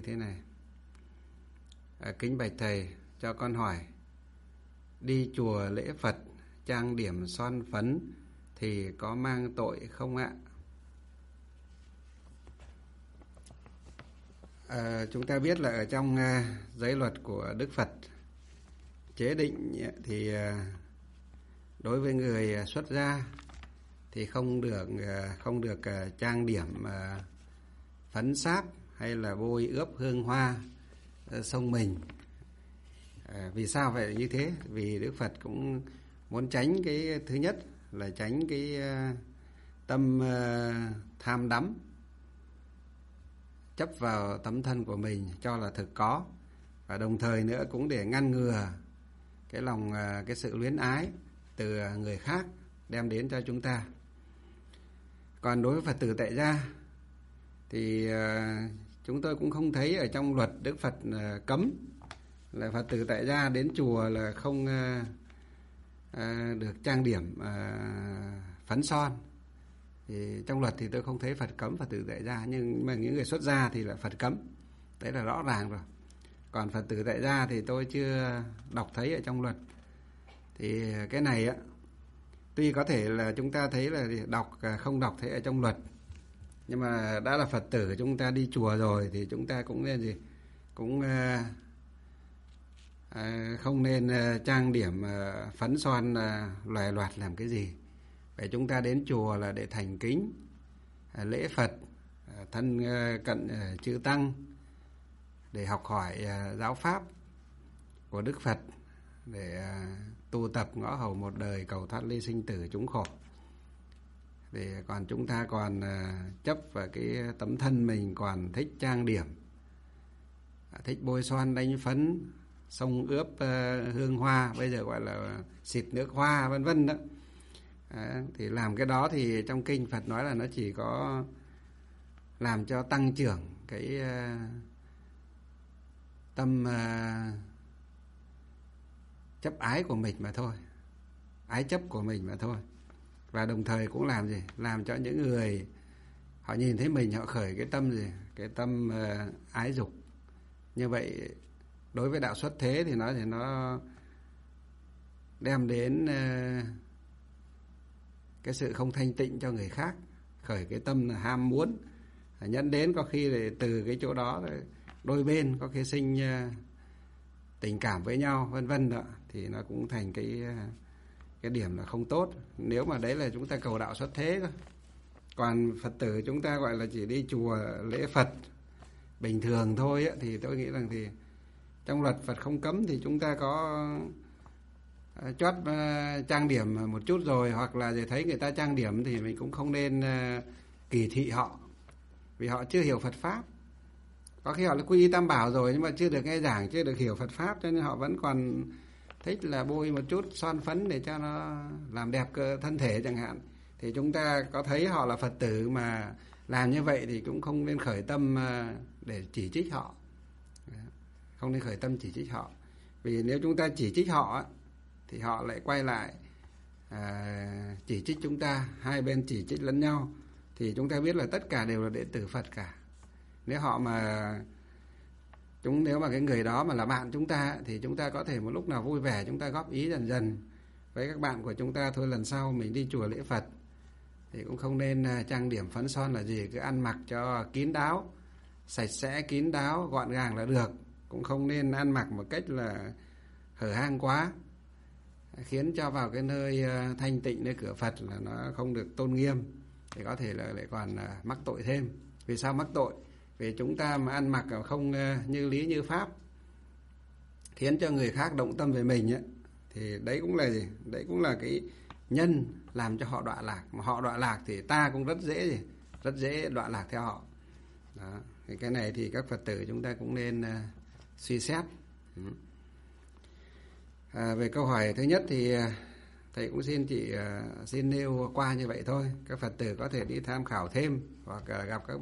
như thế này. Kính bạch thầy, cho con hỏi, đi chùa lễ Phật, trang điểm son phấn thì có mang tội không ạ? Chúng ta biết là ở trong giới luật của Đức Phật chế định thì đối với người xuất gia thì không được trang điểm phấn sáp hay là bôi ướp hương hoa xông mình. Vì sao vậy như thế? Vì Đức Phật cũng muốn tránh cái thứ nhất là tránh cái tâm tham đắm, chấp vào tấm thân của mình cho là thực có, và đồng thời nữa cũng để ngăn ngừa cái sự luyến ái từ người khác đem đến cho chúng ta. Còn đối với Phật tử tại gia thì chúng tôi cũng không thấy ở trong luật Đức Phật cấm là Phật tử tại gia đến chùa là không được trang điểm phấn son. Thì trong luật thì tôi không thấy Phật cấm Phật tử tại gia, nhưng mà những người xuất gia thì là Phật cấm, đấy là rõ ràng rồi. Còn Phật tử tại gia thì tôi chưa đọc thấy ở trong luật. Thì cái này á, tuy có thể là chúng ta thấy là không đọc thấy ở trong luật, nhưng mà đã là Phật tử chúng ta đi chùa rồi thì chúng ta cũng nên không nên trang điểm phấn son loài loạt làm cái gì. Vậy chúng ta đến chùa là để thành kính lễ Phật, thân cận chư tăng, để học hỏi giáo pháp của Đức Phật, để tu tập ngõ hầu một đời cầu thoát ly sinh tử chúng khổ. Thì còn chúng ta còn chấp vào cái tấm thân mình, còn thích trang điểm, thích bôi son đánh phấn, xông ướp hương hoa, bây giờ gọi là xịt nước hoa vân vân đó. Thì làm cái đó thì trong kinh Phật nói là nó chỉ có làm cho tăng trưởng cái tâm chấp ái của mình mà thôi, ái chấp của mình mà thôi. Và đồng thời cũng làm gì? Làm cho những người họ nhìn thấy mình họ khởi cái tâm gì? Cái tâm ái dục. Như vậy đối với đạo xuất thế thì nó đem đến cái sự không thanh tịnh cho người khác, khởi cái tâm là ham muốn, dẫn đến có khi là từ cái chỗ đó đôi bên có khi sinh tình cảm với nhau vân vân đó, thì nó cũng thành cái điểm là không tốt. Nếu mà đấy là chúng ta cầu đạo xuất thế thôi. Còn Phật tử chúng ta gọi là chỉ đi chùa lễ Phật bình thường thôi ấy, thì tôi nghĩ rằng thì trong luật Phật không cấm thì chúng ta có chót trang điểm một chút rồi, hoặc là để thấy người ta trang điểm thì mình cũng không nên kỳ thị họ, vì họ chưa hiểu Phật pháp. Có khi họ là quy y Tam Bảo rồi nhưng mà chưa được nghe giảng, chưa được hiểu Phật pháp, cho nên họ vẫn còn thích là bôi một chút son phấn để cho nó làm đẹp cơ thân thể chẳng hạn. Thì chúng ta có thấy họ là Phật tử mà làm như vậy thì cũng không nên khởi tâm để chỉ trích họ, không nên khởi tâm chỉ trích họ. Vì nếu chúng ta chỉ trích họ thì họ lại quay lại chỉ trích chúng ta, hai bên chỉ trích lẫn nhau, thì chúng ta biết là tất cả đều là đệ tử Phật cả. Nếu mà cái người đó mà là bạn chúng ta thì chúng ta có thể một lúc nào vui vẻ chúng ta góp ý dần dần với các bạn của chúng ta thôi, lần sau mình đi chùa lễ Phật thì cũng không nên trang điểm phấn son là gì, cứ ăn mặc cho kín đáo, sạch sẽ kín đáo, gọn gàng là được. Cũng không nên ăn mặc một cách là hở hang quá, khiến cho vào cái nơi thanh tịnh, nơi cửa Phật là nó không được tôn nghiêm, thì có thể là lại còn mắc tội thêm. Vì sao mắc tội? Vì chúng ta mà ăn mặc không như lý như pháp, khiến cho người khác động tâm về mình ấy, thì đấy cũng là gì? Đấy cũng là cái nhân làm cho họ đọa lạc. Mà họ đọa lạc thì ta cũng rất dễ đọa lạc theo họ. Đó. Thì cái này thì các Phật tử chúng ta cũng nên suy xét. Về câu hỏi thứ nhất thì thầy cũng xin nêu qua như vậy thôi. Các Phật tử có thể đi tham khảo thêm hoặc gặp các